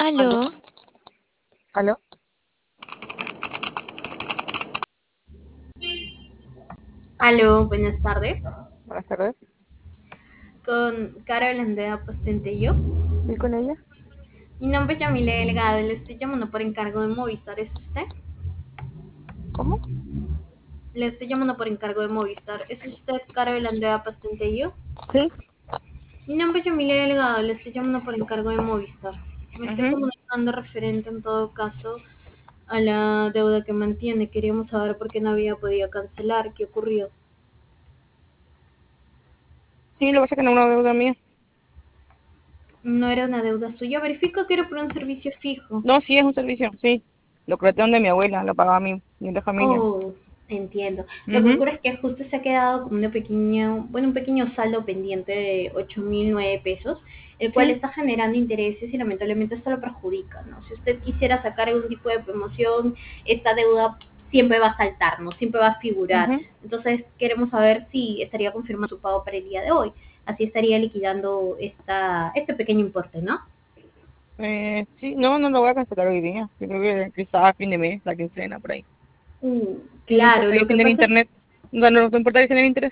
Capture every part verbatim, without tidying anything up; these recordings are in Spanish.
¿Aló? Aló, ¿Aló? Aló, buenas tardes. Buenas tardes. Con Carol Andrea Postentello. ¿Y con ella? Mi nombre es Yamile Delgado y le estoy llamando por encargo de Movistar. ¿Es usted? ¿Cómo? Le estoy llamando por encargo de Movistar. ¿Es usted Carol Andrea Postentello? Sí. Mi nombre es Yamile Delgado, le estoy llamando por encargo de Movistar. Me estoy Ujú. comunicando referente en todo caso a la deuda que mantiene. Queríamos saber por qué no había podido cancelar, qué ocurrió. Sí, lo que pasa es que no es una deuda mía. No era una deuda suya. Verifico que era por un servicio fijo. No, sí es un servicio, sí. Lo crearon de mi abuela, lo pagaba mi, mi de familia. Oh, entiendo. Lo que Mhm. ocurre es que justo se ha quedado con una pequeña, bueno, un pequeño saldo pendiente de ocho mil nueve pesos, el cual Sí. está generando intereses y lamentablemente esto lo perjudica, ¿no? Si usted quisiera sacar algún tipo de promoción, esta deuda siempre va a saltar, ¿no? Siempre va a figurar. Mhm. Entonces queremos saber si estaría confirmando su pago para el día de hoy. Así estaría liquidando esta, este pequeño importe, ¿no? Eh, sí, no, no lo voy a cancelar hoy día. Yo creo que quizás a fin de mes, la quincena, por ahí. Uh, Y no claro, importa que lo que genere pasa es internet. No, no, no importa que genere interés.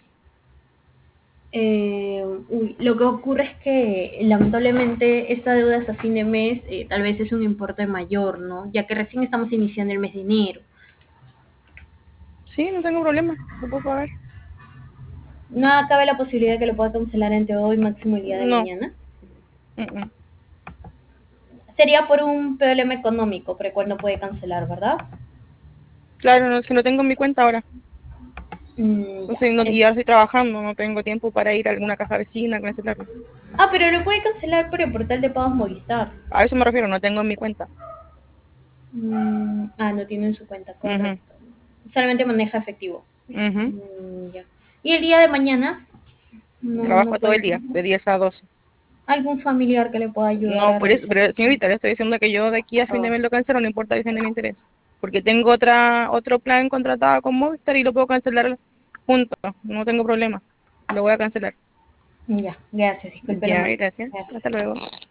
Eh, uy, lo que ocurre es que lamentablemente esta deuda hasta fin de mes eh, tal vez es un importe mayor, ¿no? Ya que recién estamos iniciando el mes de enero. Sí, no tengo problema. Lo puedo pagar. No cabe la posibilidad de que lo pueda cancelar entre hoy máximo el día de No. mañana. Mm-mm. Sería por un problema económico, por el cual no puede cancelar, ¿verdad? Claro, no, es que no tengo en mi cuenta ahora. Mm, ya. Entonces, no- Es- y ahora estoy trabajando, no tengo tiempo para ir a alguna caja vecina a cancelarlo. Ah, pero lo puede cancelar por el portal de pagos Movistar. A eso me refiero, no tengo en mi cuenta. Mm, ah, no tiene en su cuenta, Mhm. correcto. Solamente maneja efectivo. Mhm. Mm, ya. ¿Y el día de mañana? No, no Trabajo todo el puede. día, de diez a doce. ¿Algún familiar que le pueda ayudar No, a por eso, realizar pero esto? señorita, le estoy diciendo que yo de aquí a fin de Oh, mes lo cancelo, no importa que genere interés. Porque tengo otra, otro plan contratado con Movistar y lo puedo cancelar junto, no tengo problema. Lo voy a cancelar. ya, gracias, disculpe la Ya, molestia. gracias. Gracias. Hasta luego.